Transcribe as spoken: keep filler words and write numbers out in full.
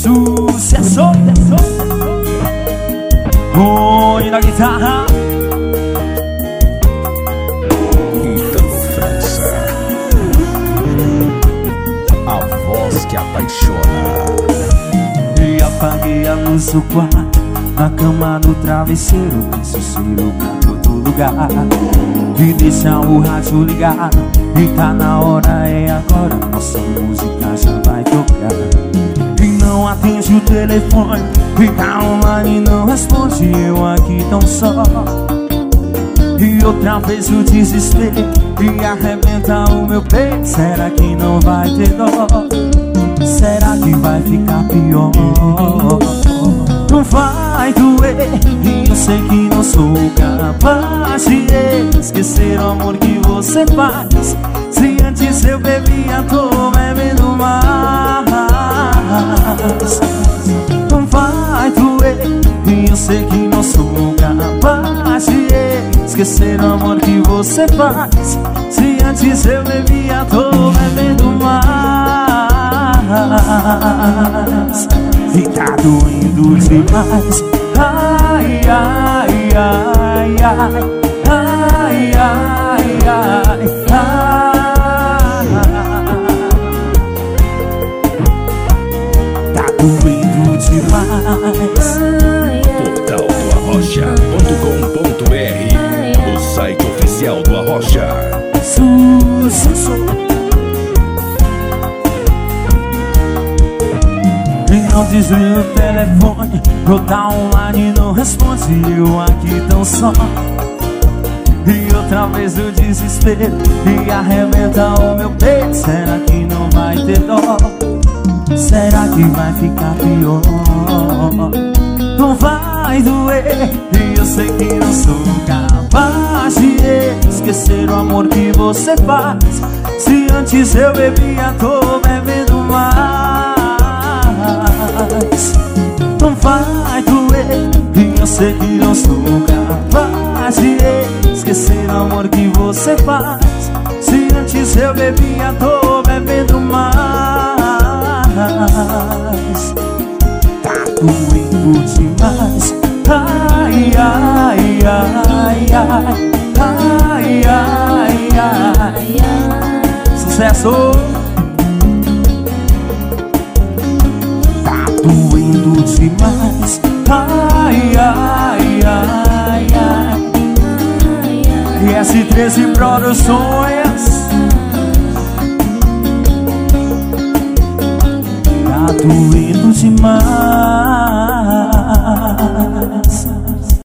Sucesso, Rony na guitarra. Ítalo França, a voz que apaixona. E apaguei a luz do quarto, na cama, no travesseiro, tem sossego pra todo lugar. E deixa o rádio ligado, e tá na hora, é agora, nossa música já vai tocar. E não atende o telefone, fica online e não responde, eu aqui tão só. E outra vez o desespero, e arrebenta o meu peito. Será que não vai ter dó? Será que vai ficar pior? Não vai doer, e eu sei que não sou capaz de esquecer o amor que você faz. Se antes eu bebia, tô bebendo mais. Não vai doer, e eu sei que não sou capaz de esquecer o amor que você faz. Se antes eu bebia, tô bebendo mais. E tá doendo demais. Ai, ai, ai, ai. Ai, ai, ai, ai. Tá doendo demais. Portal do Arrocha ponto com ponto br, o site oficial do Arrocha. Sucesso. Não desliga o telefone, ou tá online e não responde, eu aqui tão só. E outra vez o desespero, e arrebenta o meu peito. Será que não vai ter dó? Será que vai ficar pior? Não vai doer, e eu sei que não sou capaz de esquecer o amor que você faz. Se antes eu bebia, tô bebendo mais. Não vai doer, e eu sei que não sou capaz de esquecer o amor que você faz. Se antes eu bebia, tô bebendo mais. Tá doendo demais. Ai, ai, ai, ai. Ai, ai, ai, ai. Sucesso! Doendo demais. Ai, ai, ai, ai. E S treze Produções. Tá doendo demais.